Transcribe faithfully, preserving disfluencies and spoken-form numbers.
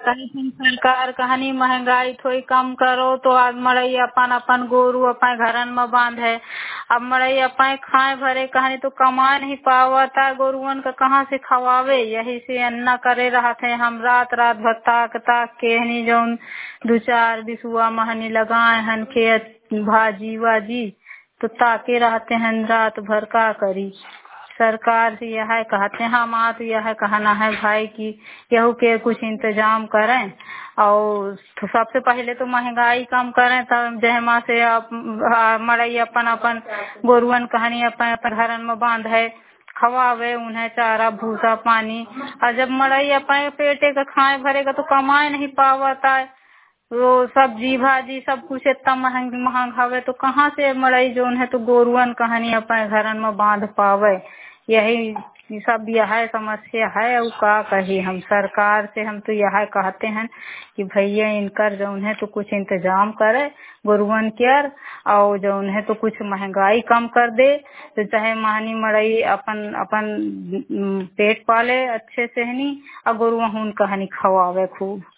कहीं तुम सरकार कहानी महंगाई थोड़ी कम करो तो आज मड़ई अपन अपन गोरू अपन घरन में बांध है। अब मड़ई अपन खाए भरे कहानी तो कमा नहीं पावता, गोरुअन का कहाँ से खवावे। यही से अन्ना करे रहते हम रात रात भर ताक ताक के हनी जौन दो चार बिसुआ महनी लगाए हन खेत भाजी वाजी तो ताके रहते हैं रात भर। का करी सरकार से यह कहते हैं हम आ तो यह कहना है भाई कि यहू के कुछ इंतजाम करें और तो सबसे पहले तो महंगाई कम करें तब जहमा से आप मड़ई अपन अपन गोरुअन कहानी अपन अपन घरन में बांध है खवावे उन्हें चारा भूसा पानी। और जब मड़ई अपन पेटे का खाए भरेगा तो कमाए नहीं पावता है। वो सब्जी भाजी सब कुछ इतना महंग महंग हवे तो कहाँ से मड़ई जोन है तो गोरुअन कहानी अपने घरन में बांध पावे। यही सब यह समस्या है और का कही हम सरकार से। हम तो यह कहते हैं कि भैया इनकर जौन है तो कुछ इंतजाम करे गोरुअन केयर और जौन है तो कुछ महंगाई कम कर दे तो चाहे महानी मड़ई अपन अपन पेट पाले अच्छे से हनी और गोरुआ कहानी खवावे खूब।